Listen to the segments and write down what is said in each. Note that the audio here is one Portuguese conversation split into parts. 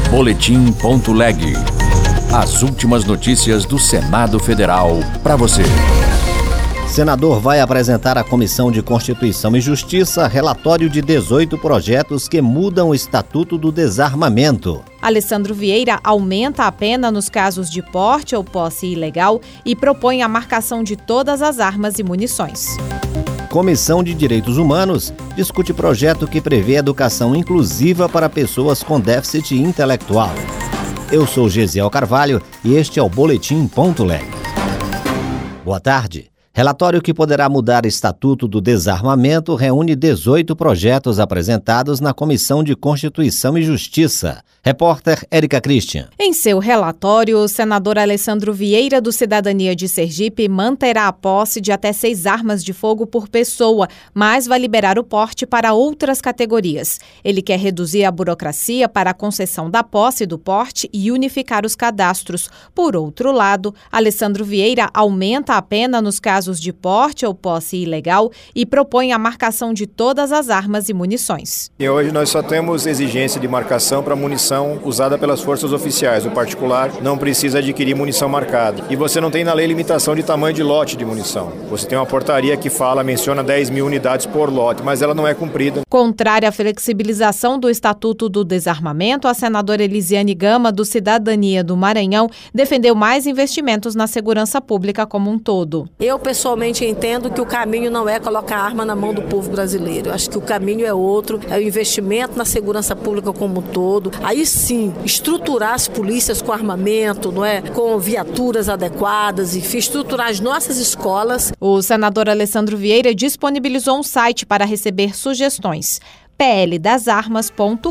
Boletim.leg. As últimas notícias do Senado Federal para você. Senador vai apresentar à Comissão de Constituição e Justiça relatório de 18 projetos que mudam o Estatuto do Desarmamento. Alessandro Vieira aumenta a pena nos casos de porte ou posse ilegal e propõe a marcação de todas as armas e munições. Comissão de Direitos Humanos discute projeto que prevê educação inclusiva para pessoas com déficit intelectual. Eu sou Gesiel Carvalho e este é o Boletim.leg. Boa tarde. Relatório que poderá mudar o Estatuto do Desarmamento reúne 18 projetos apresentados na Comissão de Constituição e Justiça. Repórter Érica Christian. Em seu relatório, o senador Alessandro Vieira, do Cidadania de Sergipe, manterá a posse de até 6 armas de fogo por pessoa, mas vai liberar o porte para outras categorias. Ele quer reduzir a burocracia para a concessão da posse e do porte e unificar os cadastros. Por outro lado, Alessandro Vieira aumenta a pena nos casos de porte ou posse ilegal e propõe a marcação de todas as armas e munições. E hoje nós só temos exigência de marcação para munição usada pelas forças oficiais. O particular não precisa adquirir munição marcada. E você não tem na lei limitação de tamanho de lote de munição. Você tem uma portaria que menciona 10 mil unidades por lote, mas ela não é cumprida. Contrária à flexibilização do Estatuto do Desarmamento, a senadora Elisiane Gama, do Cidadania do Maranhão, defendeu mais investimentos na segurança pública como um todo. Eu pessoalmente entendo que o caminho não é colocar arma na mão do povo brasileiro. Eu acho que o caminho é outro, é o investimento na segurança pública como um todo. Aí sim, estruturar as polícias com armamento, não é? Com viaturas adequadas, e estruturar as nossas escolas. O senador Alessandro Vieira disponibilizou um site para receber sugestões: pldasarmas.com.br.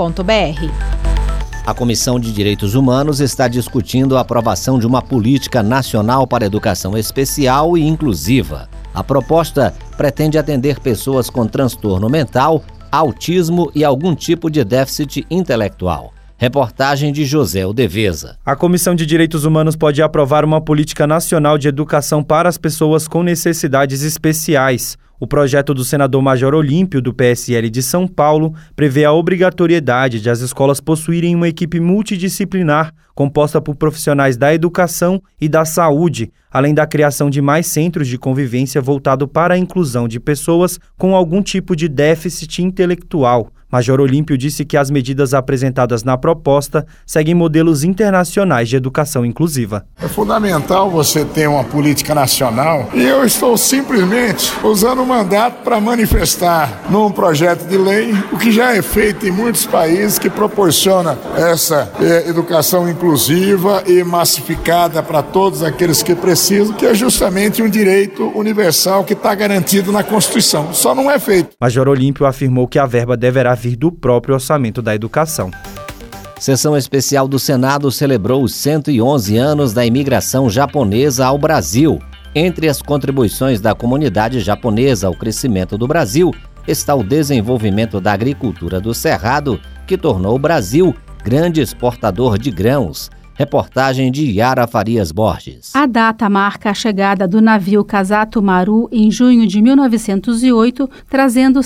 A Comissão de Direitos Humanos está discutindo a aprovação de uma política nacional para educação especial e inclusiva. A proposta pretende atender pessoas com transtorno mental, autismo e algum tipo de déficit intelectual. Reportagem de José Odeveza. A Comissão de Direitos Humanos pode aprovar uma política nacional de educação para as pessoas com necessidades especiais. O projeto do senador Major Olímpio, do PSL de São Paulo, prevê a obrigatoriedade de as escolas possuírem uma equipe multidisciplinar composta por profissionais da educação e da saúde, além da criação de mais centros de convivência voltado para a inclusão de pessoas com algum tipo de déficit intelectual. Major Olímpio disse que as medidas apresentadas na proposta seguem modelos internacionais de educação inclusiva. É fundamental você ter uma política nacional e eu estou simplesmente usando o mandato para manifestar num projeto de lei o que já é feito em muitos países que proporciona essa educação inclusiva e massificada para todos aqueles que precisam, que é justamente um direito universal que está garantido na Constituição. Só não é feito. Major Olímpio afirmou que a verba deverá vir do próprio orçamento da educação. Sessão especial do Senado celebrou os 111 anos da imigração japonesa ao Brasil. Entre as contribuições da comunidade japonesa ao crescimento do Brasil está o desenvolvimento da agricultura do Cerrado, que tornou o Brasil grande exportador de grãos. Reportagem de Yara Farias Borges. A data marca a chegada do navio Kasato Maru em junho de 1908, trazendo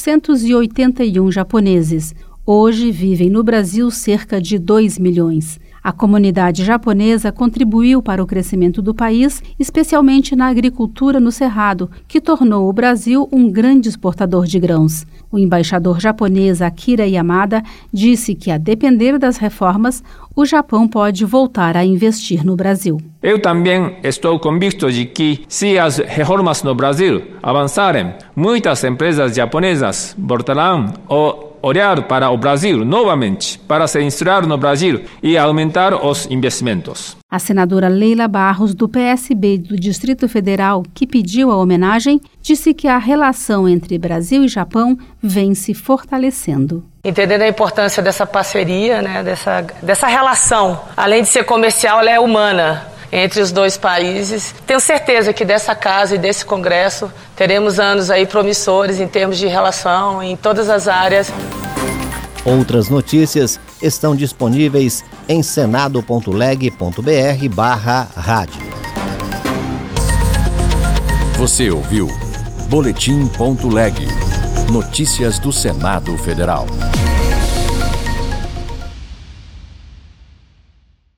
781 japoneses. Hoje vivem no Brasil cerca de 2 milhões. A comunidade japonesa contribuiu para o crescimento do país, especialmente na agricultura no Cerrado, que tornou o Brasil um grande exportador de grãos. O embaixador japonês Akira Yamada disse que, a depender das reformas, o Japão pode voltar a investir no Brasil. Eu também estou convicto de que, se as reformas no Brasil avançarem, muitas empresas japonesas voltarão a olhar para o Brasil novamente, para se instalar no Brasil e aumentar os investimentos. A senadora Leila Barros, do PSB do Distrito Federal, que pediu a homenagem, disse que a relação entre Brasil e Japão vem se fortalecendo. Entendendo a importância dessa parceria, dessa relação, além de ser comercial, ela é humana entre os dois países. Tenho certeza que dessa casa e desse congresso teremos anos aí promissores em termos de relação em todas as áreas. Outras notícias estão disponíveis em senado.leg.br/rádio. Você ouviu Boletim.leg. Notícias do Senado Federal.